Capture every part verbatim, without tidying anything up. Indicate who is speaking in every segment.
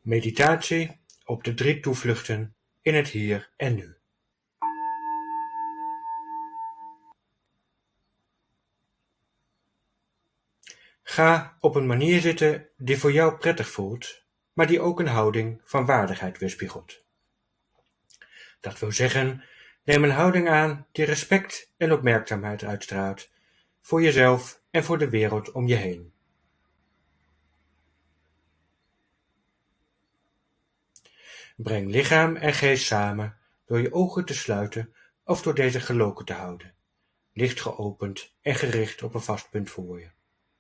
Speaker 1: Meditatie op de drie toevluchten in het hier en nu. Ga op een manier zitten die voor jou prettig voelt, maar die ook een houding van waardigheid weerspiegelt. Dat wil zeggen, neem een houding aan die respect en opmerkzaamheid uitstraalt voor jezelf en voor de wereld om je heen. Breng lichaam en geest samen door je ogen te sluiten of door deze geloken te houden, licht geopend en gericht op een vast punt voor je.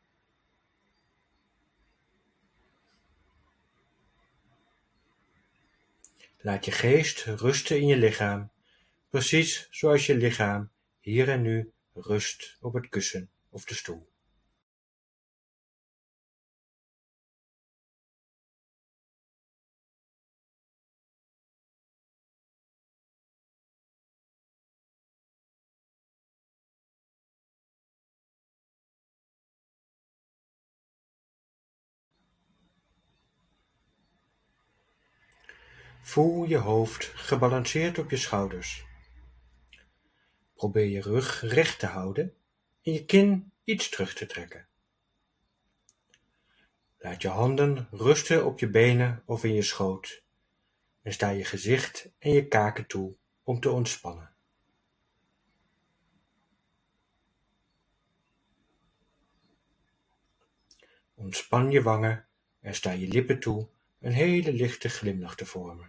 Speaker 1: Laat je geest rusten in je lichaam, precies zoals je lichaam hier en nu rust op het kussen of de stoel. Voel je hoofd gebalanceerd op je schouders. Probeer je rug recht te houden en je kin iets terug te trekken. Laat je handen rusten op je benen of in je schoot en sta je gezicht en je kaken toe om te ontspannen. Ontspan je wangen en sta je lippen toe een hele lichte glimlach te vormen.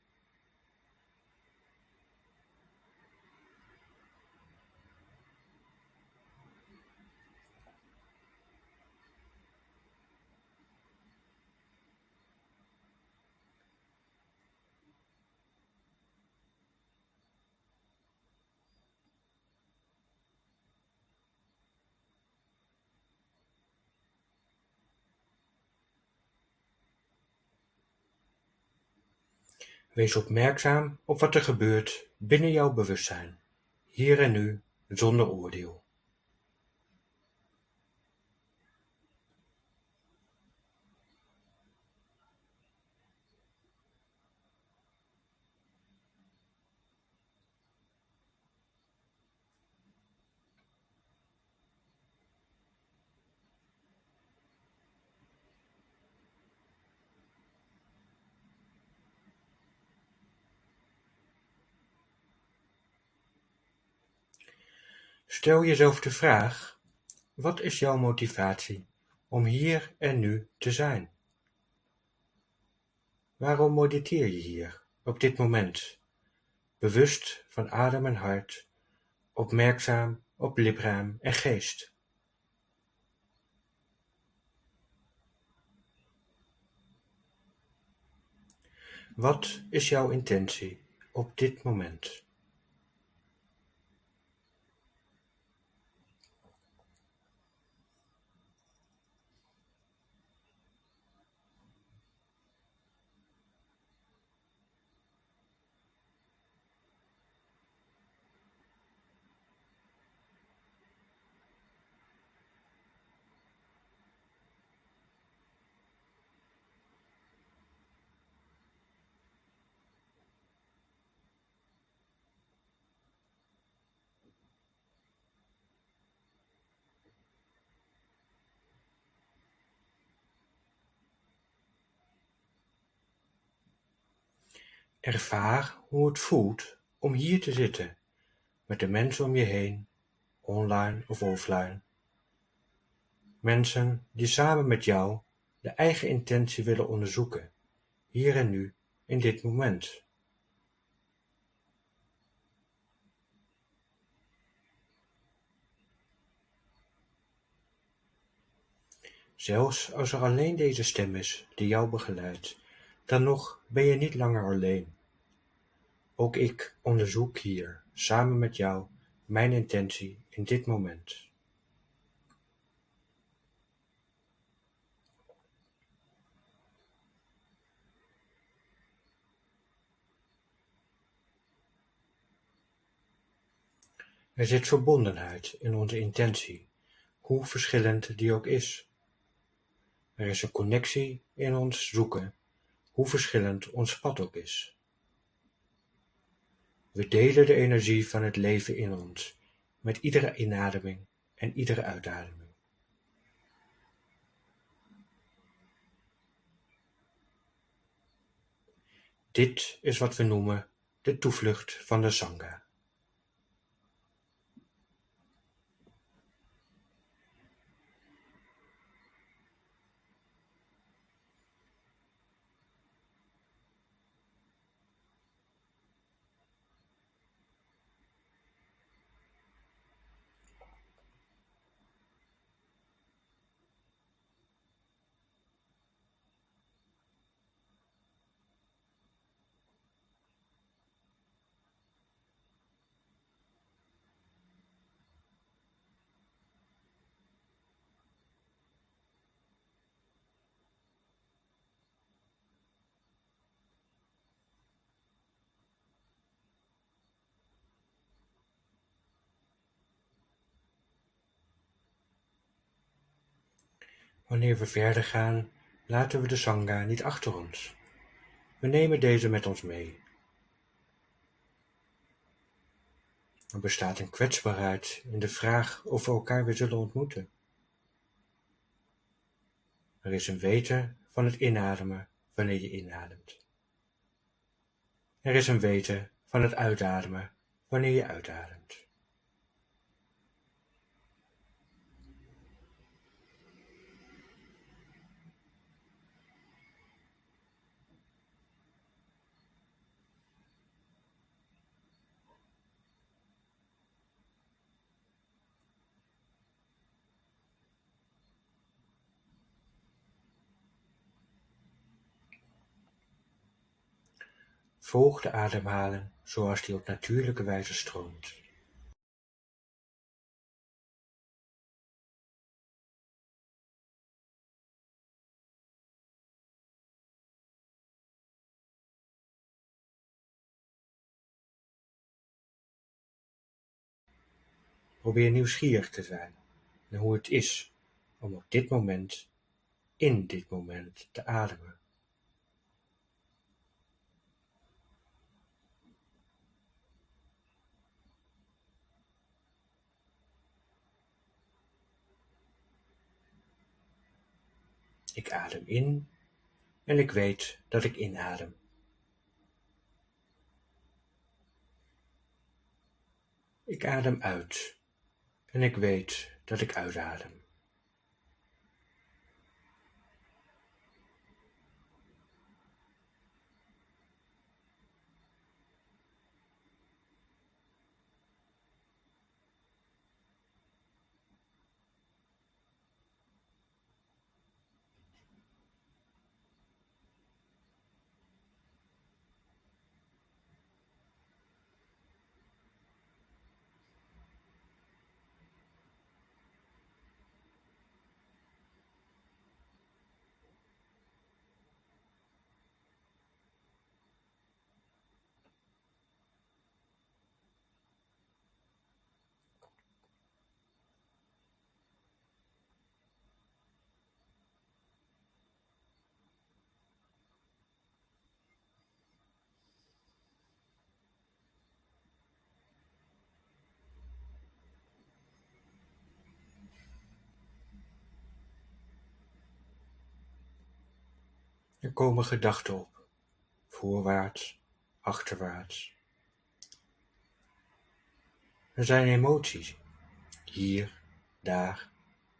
Speaker 1: Wees opmerkzaam op wat er gebeurt binnen jouw bewustzijn, hier en nu, zonder oordeel. Stel jezelf de vraag: wat is jouw motivatie om hier en nu te zijn? Waarom mediteer je hier, op dit moment, bewust van adem en hart, opmerkzaam op lichaam en geest? Wat is jouw intentie op dit moment? Ervaar hoe het voelt om hier te zitten, met de mensen om je heen, online of offline. Mensen die samen met jou de eigen intentie willen onderzoeken, hier en nu, in dit moment. Zelfs als er alleen deze stem is die jou begeleidt, dan nog ben je niet langer alleen. Ook ik onderzoek hier, samen met jou, mijn intentie in dit moment. Er zit verbondenheid in onze intentie, hoe verschillend die ook is. Er is een connectie in ons zoeken, hoe verschillend ons pad ook is. We delen de energie van het leven in ons, met iedere inademing en iedere uitademing. Dit is wat we noemen de toevlucht van de Sangha. Wanneer we verder gaan, laten we de Sangha niet achter ons. We nemen deze met ons mee. Er bestaat een kwetsbaarheid in de vraag of we elkaar weer zullen ontmoeten. Er is een weten van het inademen wanneer je inademt. Er is een weten van het uitademen wanneer je uitademt. Volg de ademhaling zoals die op natuurlijke wijze stroomt. Probeer nieuwsgierig te zijn naar hoe het is om op dit moment, in dit moment te ademen. Ik adem in en ik weet dat ik inadem. Ik adem uit en ik weet dat ik uitadem. Er komen gedachten op, voorwaarts, achterwaarts. Er zijn emoties, hier, daar.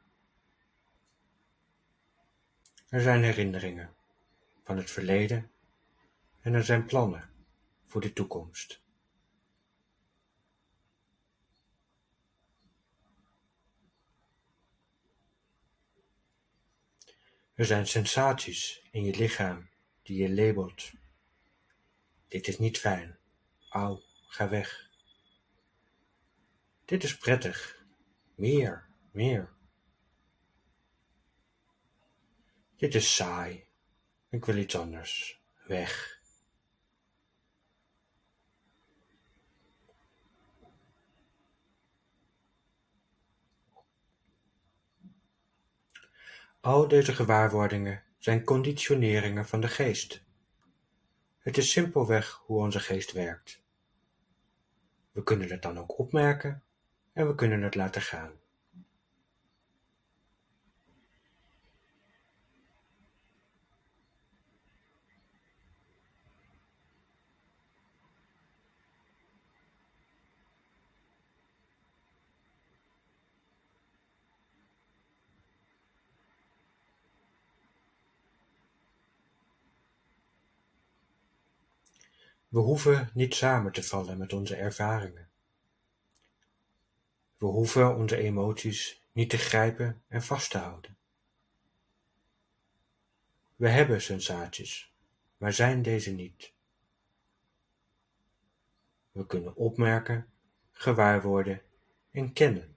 Speaker 1: Er zijn herinneringen van het verleden en er zijn plannen voor de toekomst. Er zijn sensaties in je lichaam die je labelt. Dit is niet fijn. Au, ga weg. Dit is prettig. Meer, meer. Dit is saai. Ik wil iets anders. Weg. Al deze gewaarwordingen zijn conditioneringen van de geest, Het is simpelweg hoe onze geest werkt. We kunnen het dan ook opmerken en we kunnen het laten gaan. We hoeven niet samen te vallen met onze ervaringen. We hoeven onze emoties niet te grijpen en vast te houden. We hebben sensaties, maar zijn deze niet. We kunnen opmerken, gewaarworden en kennen.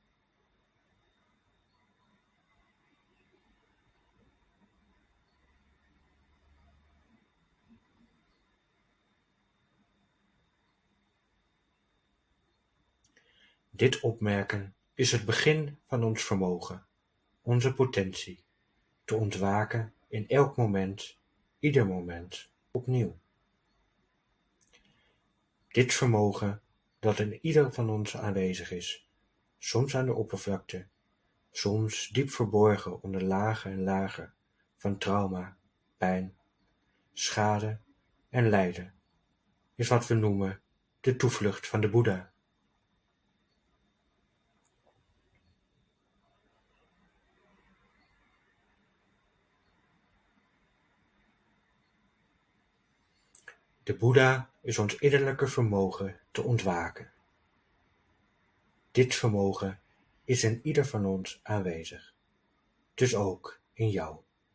Speaker 1: Dit opmerken is het begin van ons vermogen, onze potentie, te ontwaken in elk moment, ieder moment, opnieuw. Dit vermogen dat in ieder van ons aanwezig is, soms aan de oppervlakte, soms diep verborgen onder lagen en lagen van trauma, pijn, schade en lijden, is wat we noemen de toevlucht van de Boeddha. De Boeddha is ons innerlijke vermogen te ontwaken. Dit vermogen is in ieder van ons aanwezig, dus ook in jou.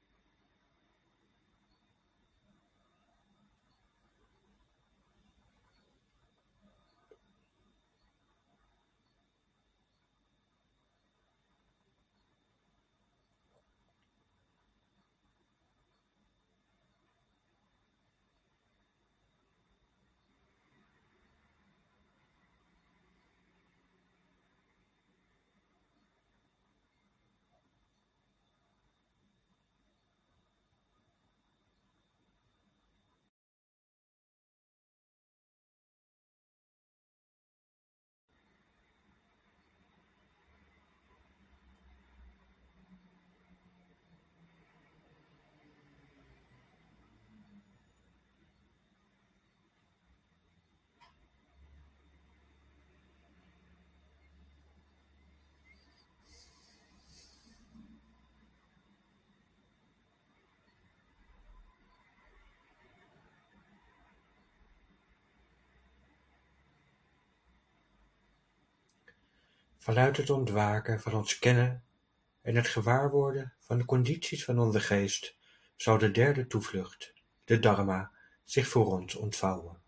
Speaker 1: Vanuit het ontwaken van ons kennen en het gewaarworden van de condities van onze geest zal de derde toevlucht, de Dharma, zich voor ons ontvouwen.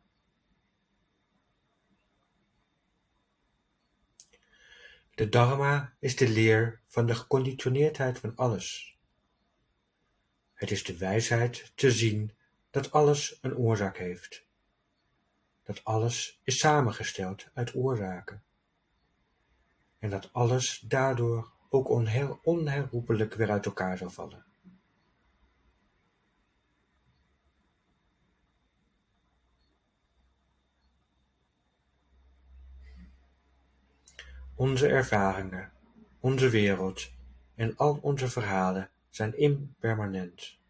Speaker 1: De Dharma is de leer van de geconditioneerdheid van alles. Het is de wijsheid te zien dat alles een oorzaak heeft. Dat alles is samengesteld uit oorzaken. En dat alles daardoor ook onher- onherroepelijk weer uit elkaar zal vallen. Onze ervaringen, onze wereld en al onze verhalen zijn impermanent.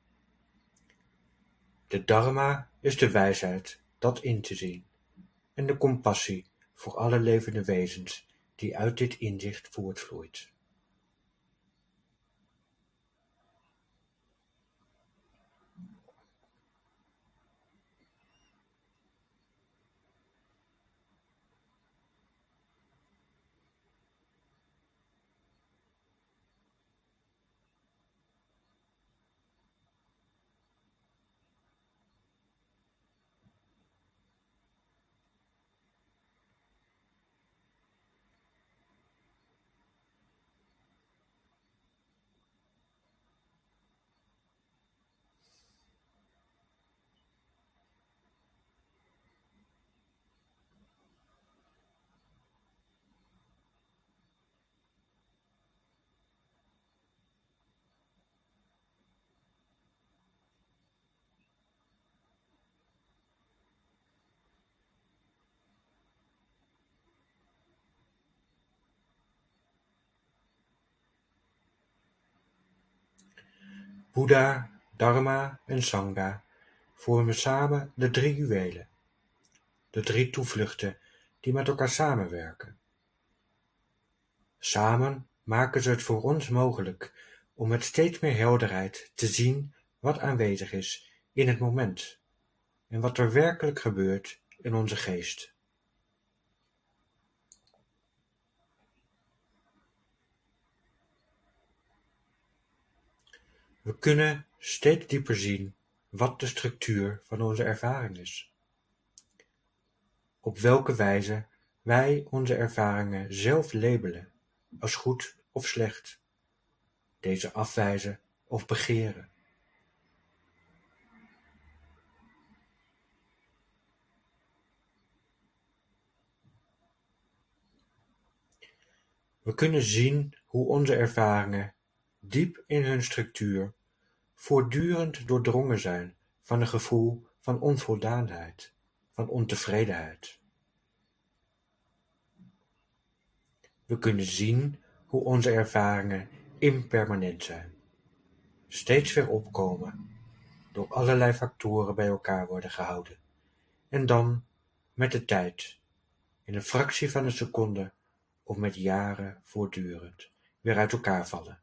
Speaker 1: De Dharma is de wijsheid dat in te zien en de compassie voor alle levende wezens die uit dit inzicht voortvloeit. Boeddha, Dharma en Sangha vormen samen de drie juwelen, de drie toevluchten die met elkaar samenwerken. Samen maken ze het voor ons mogelijk om met steeds meer helderheid te zien wat aanwezig is in het moment en wat er werkelijk gebeurt in onze geest. We kunnen steeds dieper zien wat de structuur van onze ervaring is. Op welke wijze wij onze ervaringen zelf labelen als goed of slecht, deze afwijzen of begeren. We kunnen zien hoe onze ervaringen diep in hun structuur voortdurend doordrongen zijn van een gevoel van onvoldaanheid, van ontevredenheid. We kunnen zien hoe onze ervaringen impermanent zijn, steeds weer opkomen, door allerlei factoren bij elkaar worden gehouden en dan met de tijd, in een fractie van een seconde of met jaren voortdurend, weer uit elkaar vallen.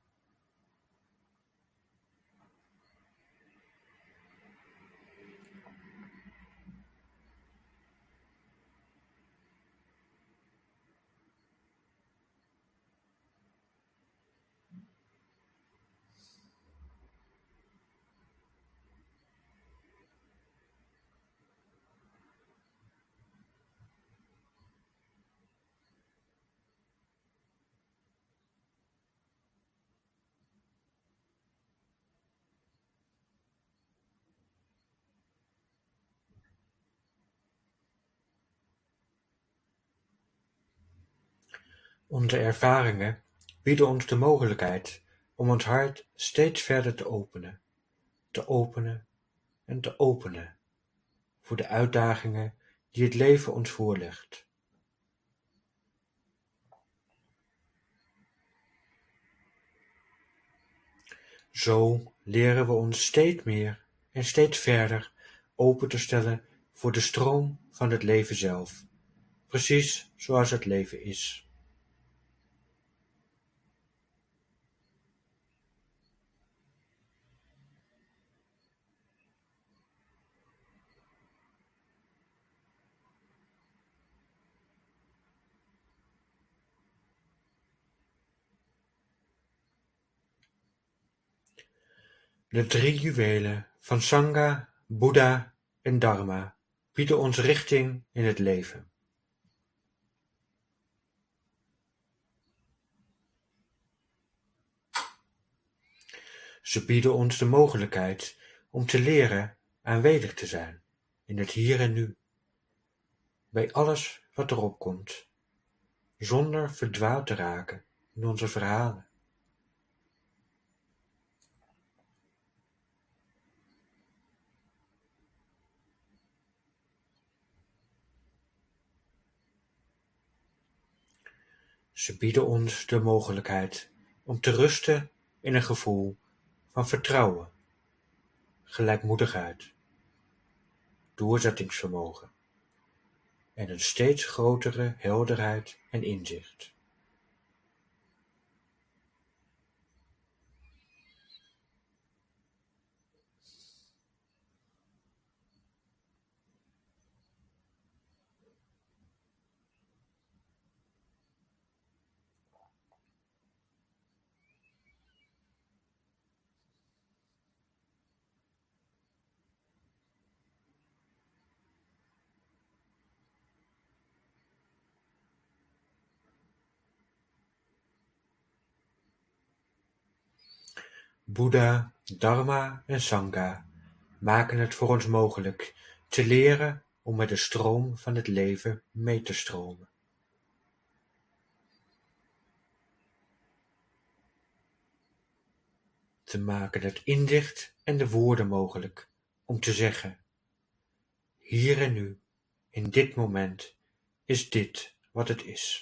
Speaker 1: Onze ervaringen bieden ons de mogelijkheid om ons hart steeds verder te openen, te openen en te openen voor de uitdagingen die het leven ons voorlegt. Zo leren we ons steeds meer en steeds verder open te stellen voor de stroom van het leven zelf, precies zoals het leven is. De drie juwelen van Sangha, Boeddha en Dharma bieden ons richting in het leven. Ze bieden ons de mogelijkheid om te leren aanwezig te zijn in het hier en nu, bij alles wat erop komt, zonder verdwaald te raken in onze verhalen. Ze bieden ons de mogelijkheid om te rusten in een gevoel van vertrouwen, gelijkmoedigheid, doorzettingsvermogen en een steeds grotere helderheid en inzicht. Boeddha, Dharma en Sangha maken het voor ons mogelijk te leren om met de stroom van het leven mee te stromen. Te maken het inzicht en de woorden mogelijk om te zeggen: hier en nu, in dit moment, is dit wat het is.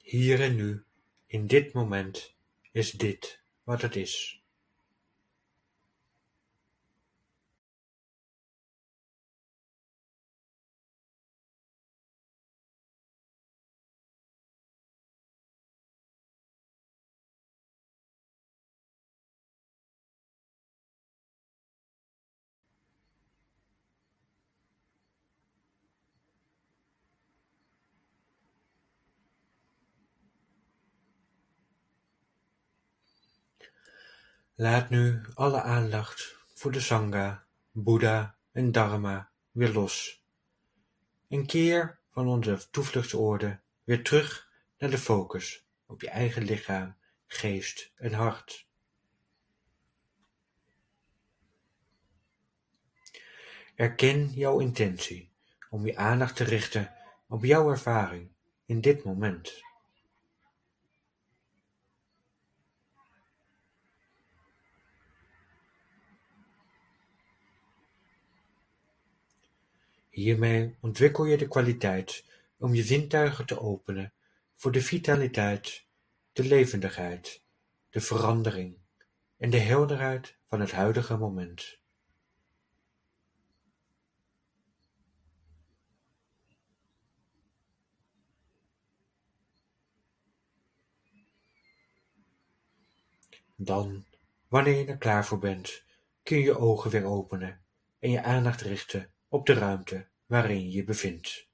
Speaker 1: Hier en nu, in dit moment, is dit wat het is. Laat nu alle aandacht voor de Sangha, Boeddha en Dharma weer los en keer van onze toevluchtsoorde weer terug naar de focus op je eigen lichaam, geest en hart. Erken jouw intentie om je aandacht te richten op jouw ervaring in dit moment. Hiermee ontwikkel je de kwaliteit om je zintuigen te openen voor de vitaliteit, de levendigheid, de verandering en de helderheid van het huidige moment. Dan, wanneer je er klaar voor bent, kun je je ogen weer openen en je aandacht richten op de ruimte waarin je je bevindt.